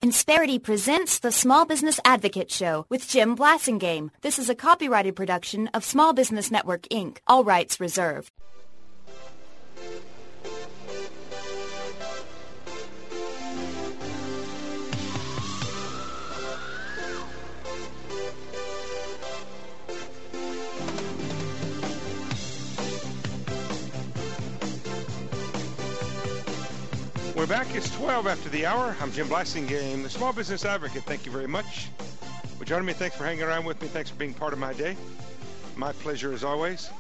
Insperity presents the Small Business Advocate Show with Jim Blasingame. This is a copyrighted production of Small Business Network, Inc., all rights reserved. We're back. It's 12 after the hour. I'm Jim Blasingame, the Small Business Advocate. Thank you very much for joining me. Thanks for hanging around with me. Thanks for being part of my day. My pleasure as always.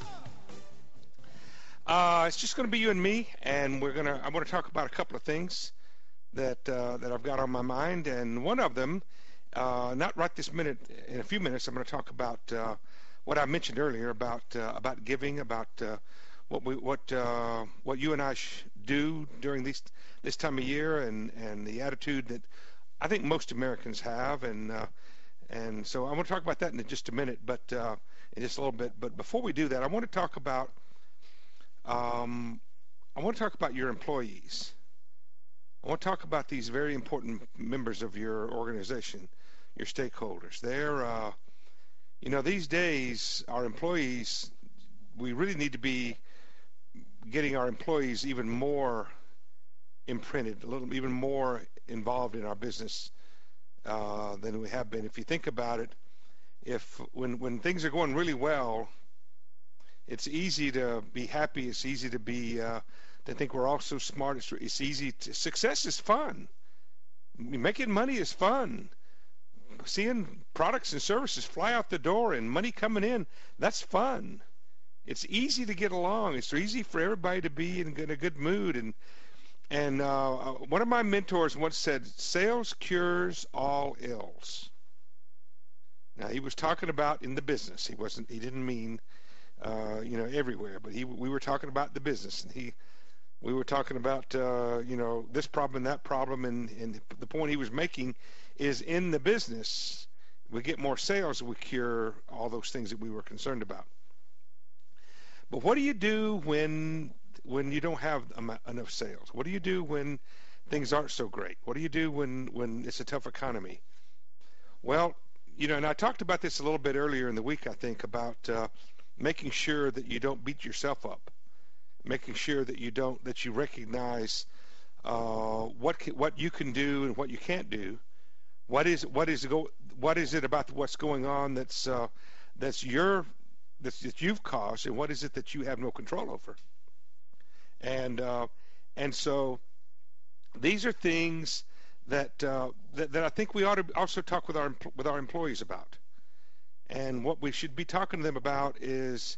It's just going to be you and me, and I want to talk about a couple of things that I've got on my mind, and one of them, not right this minute, in a few minutes, I'm going to talk about what I mentioned earlier about giving, about what you and I do during this time of year, and the attitude that I think most Americans have, and so I want to talk about that in just a minute, but in just a little bit. But before we do that, I want to talk about your employees. I want to talk about these very important members of your organization, your stakeholders. They're these days, our employees, we really need to be getting our employees even more imprinted, even more involved in our business than we have been. If you think about it, when things are going really well, it's easy to be happy. It's easy to be to think we're all so smart. It's easy. Success is fun. Making money is fun. Seeing products and services fly out the door and money coming in, that's fun. It's easy to get along. It's easy for everybody to be in a good mood. And one of my mentors once said, "Sales cures all ills." Now, he was talking about in the business. He didn't mean, everywhere. But we were talking about the business, and we were talking about this problem and that problem. And the point he was making is, in the business, we get more sales, we cure all those things that we were concerned about. But what do you do when you don't have enough sales? What do you do when things aren't so great? What do you do when it's a tough economy? Well, and I talked about this a little bit earlier in the week, I think, about making sure that you don't beat yourself up, making sure that you recognize what you can do and what you can't do. What is it about what's going on that you've caused, and what is it that you have no control over? And so these are things that I think we ought to also talk with our employees about. And what we should be talking to them about is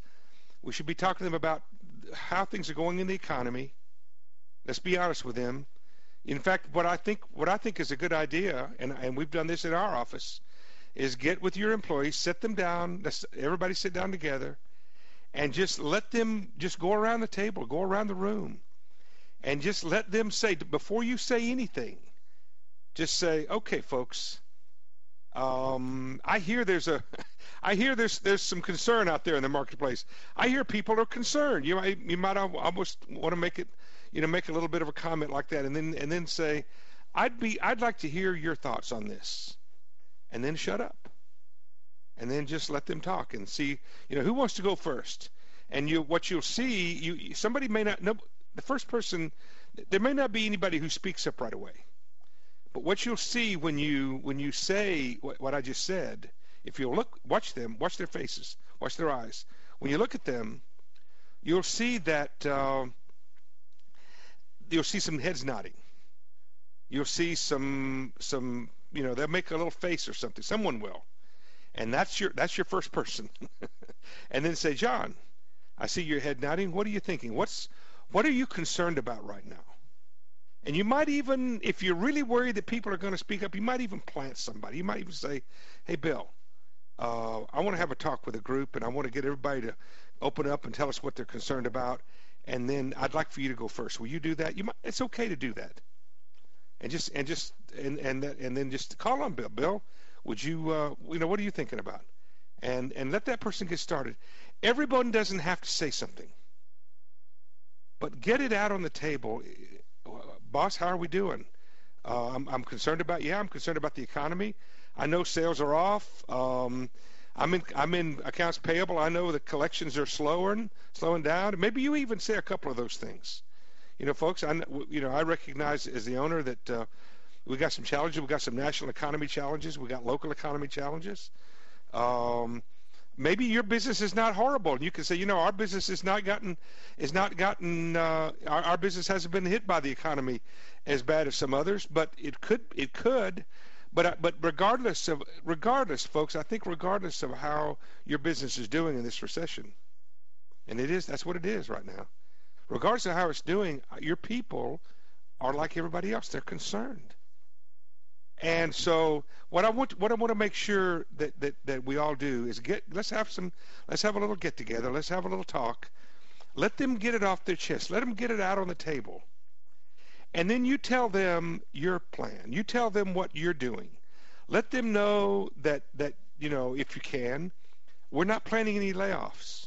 how things are going in the economy. Let's be honest with them. In fact, what I think is a good idea, and we've done this in our office, is get with your employees, sit them down, everybody sit down together, and just let them just go around the table, go around the room, and just let them say, before you say anything, just say, "Okay, folks, I hear there's some concern out there in the marketplace. I hear people are concerned. You might almost want to make it, make a little bit of a comment like that, and then say, I'd like to hear your thoughts on this." And then shut up, and then just let them talk and see, who wants to go first. And what you'll see, somebody may not know the first person. There may not be anybody who speaks up right away, but what you'll see when you say what I just said, if you watch them, watch their faces, watch their eyes. When you look at them, you'll see that you'll see some heads nodding. You'll see some. They'll make a little face or something. Someone will. And that's your first person. And then say, "John, I see your head nodding. What are you thinking? What are you concerned about right now?" And you might even, if you're really worried that people are going to speak up, you might even plant somebody. You might even say, "Hey, Bill, I want to have a talk with a group, and I want to get everybody to open up and tell us what they're concerned about. And then I'd like for you to go first. Will you do that?" It's okay to do that. And then just call on Bill. "Bill, would you, what are you thinking about?" And let that person get started. Everyone doesn't have to say something, but get it out on the table. "Boss, how are we doing? I'm concerned about. Yeah, I'm concerned about the economy. I know sales are off. I'm in accounts payable. I know the collections are slowing down. Maybe you even say a couple of those things. Folks, I recognize as the owner that we got some challenges. We got some national economy challenges. We got local economy challenges. Maybe your business is not horrible, and you can say, our business our business hasn't been hit by the economy as bad as some others, but it could. But regardless, folks, I think regardless of how your business is doing in this recession, and that's what it is right now. Regardless of how it's doing, your people are like everybody else. They're concerned. And so what I want to make sure that we all do is let's have a little get together. Let's have a little talk. Let them get it off their chest. Let them get it out on the table. And then you tell them your plan. You tell them what you're doing. Let them know that if you can, we're not planning any layoffs.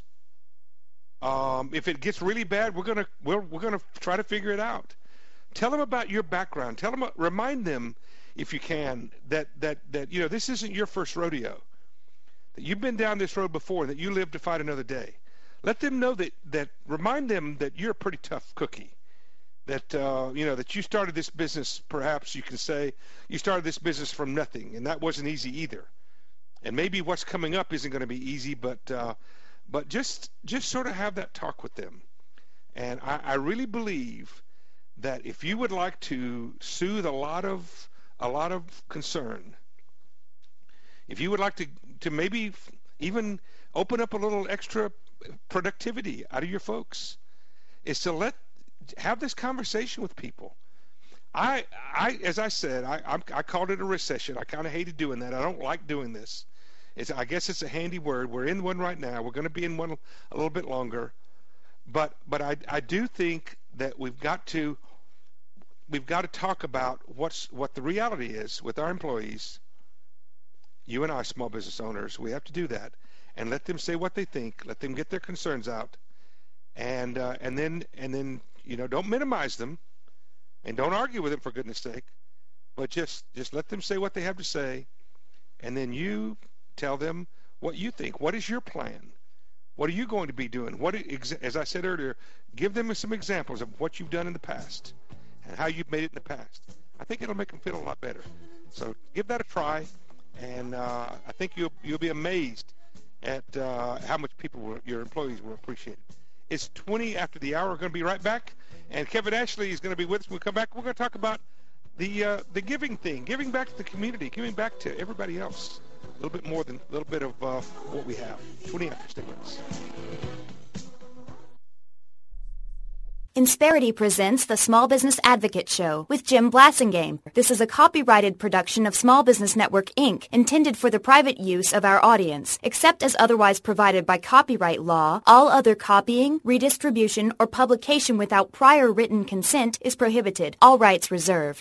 If it gets really bad, we're gonna try to figure it out. Tell them about your background. Remind them, if you can, that this isn't your first rodeo. That you've been down this road before. That you live to fight another day. Let them know that. Remind them that you're a pretty tough cookie. That that you started this business. Perhaps you can say you started this business from nothing, and that wasn't easy either. And maybe what's coming up isn't going to be easy, but just sort of have that talk with them. And I really believe that if you would like to soothe a lot of concern, if you would like to maybe even open up a little extra productivity out of your folks, is to have this conversation with people. As I said, I called it a recession. I kind of hated doing that. I don't like doing this. I guess it's a handy word. We're in one right now. We're going to be in one a little bit longer. But I do think that we've got to talk about what the reality is with our employees. You and I, small business owners, we have to do that and let them say what they think. Let them get their concerns out, and then don't minimize them, and don't argue with them, for goodness sake. But just let them say what they have to say, and then you tell them what you think. What is your plan? What are you going to be doing? As I said earlier, give them some examples of what you've done in the past and how you've made it in the past. I think it'll make them feel a lot better. So give that a try, and I think you'll be amazed at how much your employees will appreciate it. It's 20 after the hour. We're going to be right back, and Kevin Ashley is going to be with us when we come back. We're going to talk about the giving thing, giving back to the community, giving back to everybody else. A little bit more than a little bit of what we have. 20 after. Stay with us. Insperity presents the Small Business Advocate Show with Jim Blasingame. This is a copyrighted production of Small Business Network, Inc., intended for the private use of our audience. Except as otherwise provided by copyright law, all other copying, redistribution, or publication without prior written consent is prohibited. All rights reserved.